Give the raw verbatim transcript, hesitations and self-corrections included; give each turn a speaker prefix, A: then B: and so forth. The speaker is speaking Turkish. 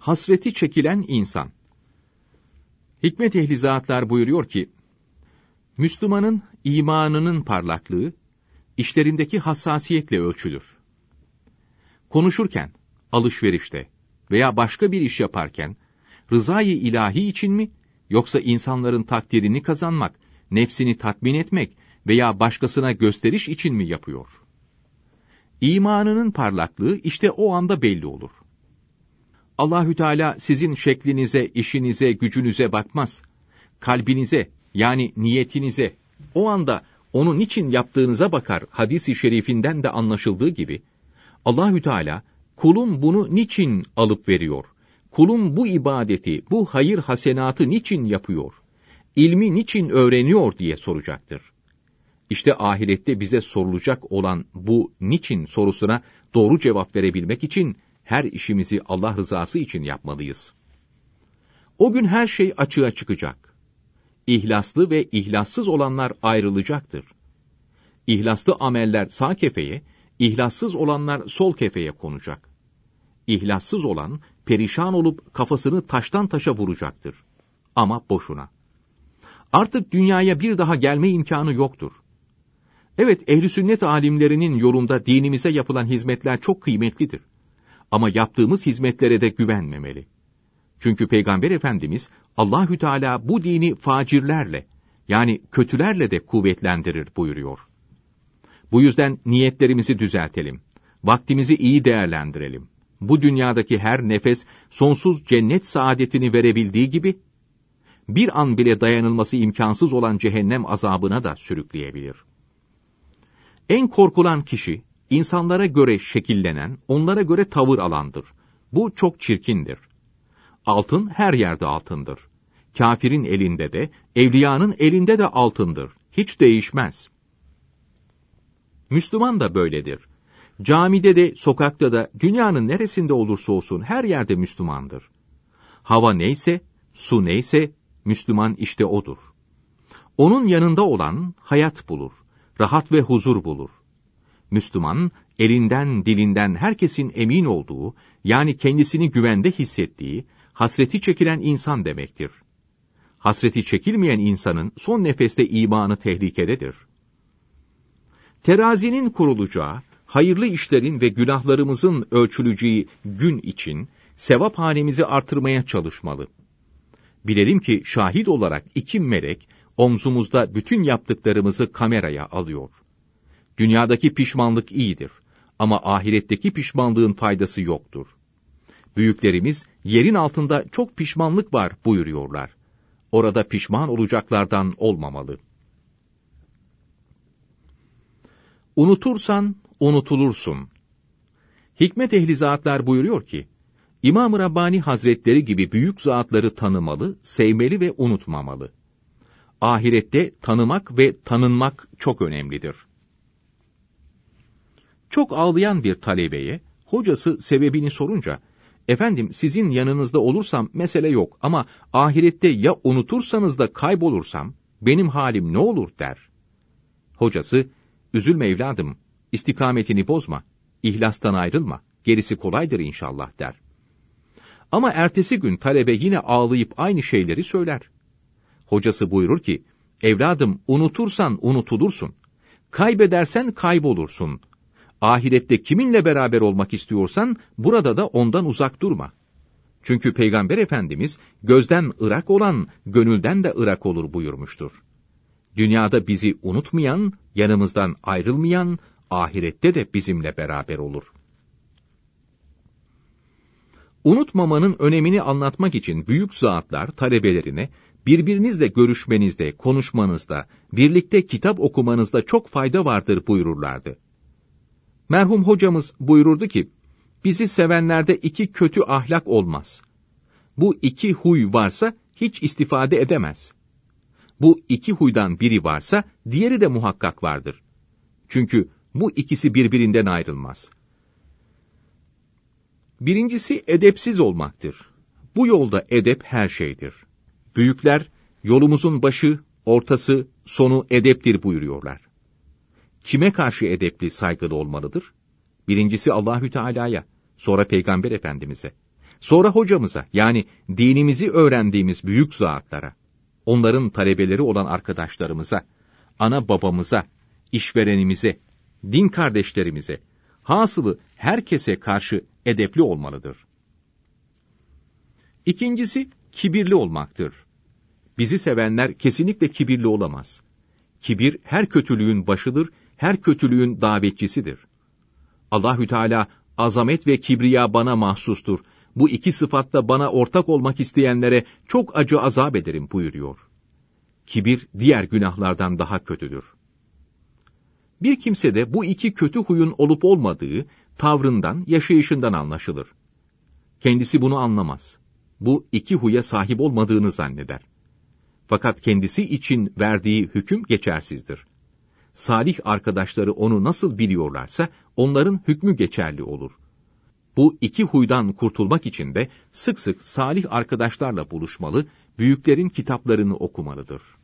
A: Hasreti çekilen insan. Hikmet ehli zatlar buyuruyor ki, Müslümanın imanının parlaklığı, işlerindeki hassasiyetle ölçülür. Konuşurken, alışverişte veya başka bir iş yaparken, rızayı ilahi için mi, yoksa insanların takdirini kazanmak, nefsini tatmin etmek veya başkasına gösteriş için mi yapıyor? İmanının parlaklığı işte o anda belli olur. Allahü Teala sizin şeklinize, işinize, gücünüze bakmaz. Kalbinize, yani niyetinize, o anda onun için yaptığınıza bakar. Hadis-i şerifinden de anlaşıldığı gibi, Allahü Teala, kulum bunu niçin alıp veriyor? Kulum bu ibadeti, bu hayır hasenatı niçin yapıyor? İlmi niçin öğreniyor diye soracaktır. İşte ahirette bize sorulacak olan bu niçin sorusuna doğru cevap verebilmek için her işimizi Allah rızası için yapmalıyız. O gün her şey açığa çıkacak. İhlaslı ve ihlassız olanlar ayrılacaktır. İhlaslı ameller sağ kefeye, İhlassız olanlar sol kefeye konacak. İhlassız olan, perişan olup kafasını taştan taşa vuracaktır. Ama boşuna. Artık dünyaya bir daha gelme imkanı yoktur. Evet, ehl-i sünnet alimlerinin yolunda dinimize yapılan hizmetler çok kıymetlidir. Ama yaptığımız hizmetlere de güvenmemeli. Çünkü Peygamber Efendimiz, Allahü Teala bu dini facirlerle, yani kötülerle de kuvvetlendirir buyuruyor. Bu yüzden niyetlerimizi düzeltelim. Vaktimizi iyi değerlendirelim. Bu dünyadaki her nefes sonsuz cennet saadetini verebildiği gibi, bir an bile dayanılması imkansız olan cehennem azabına da sürükleyebilir. En korkulan kişi, insanlara göre şekillenen, onlara göre tavır alandır. Bu çok çirkindir. Altın her yerde altındır. Kafirin elinde de, evliyanın elinde de altındır. Hiç değişmez. Müslüman da böyledir. Camide de, sokakta da, dünyanın neresinde olursa olsun her yerde Müslümandır. Hava neyse, su neyse, Müslüman işte odur. Onun yanında olan hayat bulur, rahat ve huzur bulur. Müslüman, elinden, dilinden herkesin emin olduğu, yani kendisini güvende hissettiği, hasreti çekilen insan demektir. Hasreti çekilmeyen insanın son nefeste imanı tehlikededir. Terazinin kurulacağı, hayırlı işlerin ve günahlarımızın ölçüleceği gün için sevap hanemizi artırmaya çalışmalı. Bilelim ki şahit olarak iki melek omzumuzda bütün yaptıklarımızı kameraya alıyor. Dünyadaki pişmanlık iyidir ama ahiretteki pişmanlığın faydası yoktur. Büyüklerimiz yerin altında çok pişmanlık var buyuruyorlar. Orada pişman olacaklardan olmamalı. Unutursan unutulursun. Hikmet ehli zatlar buyuruyor ki, İmam-ı Rabbani Hazretleri gibi büyük zatları tanımalı, sevmeli ve unutmamalı. Ahirette tanımak ve tanınmak çok önemlidir. Çok ağlayan bir talebeye, hocası sebebini sorunca, efendim sizin yanınızda olursam mesele yok ama ahirette ya unutursanız da kaybolursam, benim halim ne olur der. Hocası, üzülme evladım, istikametini bozma, ihlastan ayrılma, gerisi kolaydır inşallah der. Ama ertesi gün talebe yine ağlayıp aynı şeyleri söyler. Hocası buyurur ki, evladım unutursan unutulursun, kaybedersen kaybolursun. Ahirette kiminle beraber olmak istiyorsan, burada da ondan uzak durma. Çünkü Peygamber Efendimiz, gözden ırak olan, gönülden de ırak olur buyurmuştur. Dünyada bizi unutmayan, yanımızdan ayrılmayan, ahirette de bizimle beraber olur. Unutmamanın önemini anlatmak için büyük zatlar talebelerine, birbirinizle görüşmenizde, konuşmanızda, birlikte kitap okumanızda çok fayda vardır buyururlardı. Merhum hocamız buyururdu ki, bizi sevenlerde iki kötü ahlak olmaz. Bu iki huy varsa hiç istifade edemez. Bu iki huydan biri varsa diğeri de muhakkak vardır. Çünkü bu ikisi birbirinden ayrılmaz. Birincisi edepsiz olmaktır. Bu yolda edep her şeydir. Büyükler, yolumuzun başı, ortası, sonu edeptir buyuruyorlar. Kime karşı edepli, saygılı olmalıdır? Birincisi Allahü Teala'ya, sonra Peygamber Efendimiz'e. Sonra hocamıza, yani dinimizi öğrendiğimiz büyük zatlara, onların talebeleri olan arkadaşlarımıza, ana babamıza, işverenimize, din kardeşlerimize, hasılı herkese karşı edepli olmalıdır. İkincisi, kibirli olmaktır. Bizi sevenler kesinlikle kibirli olamaz. Kibir her kötülüğün başıdır, her kötülüğün davetçisidir. Allahü Teala, azamet ve kibriya bana mahsustur. Bu iki sıfatta bana ortak olmak isteyenlere çok acı azap ederim buyuruyor. Kibir diğer günahlardan daha kötüdür. Bir kimsede bu iki kötü huyun olup olmadığı tavrından, yaşayışından anlaşılır. Kendisi bunu anlamaz. Bu iki huya sahip olmadığını zanneder. Fakat kendisi için verdiği hüküm geçersizdir. Salih arkadaşları onu nasıl biliyorlarsa onların hükmü geçerli olur. Bu iki huydan kurtulmak için de sık sık salih arkadaşlarla buluşmalı, büyüklerin kitaplarını okumalıdır.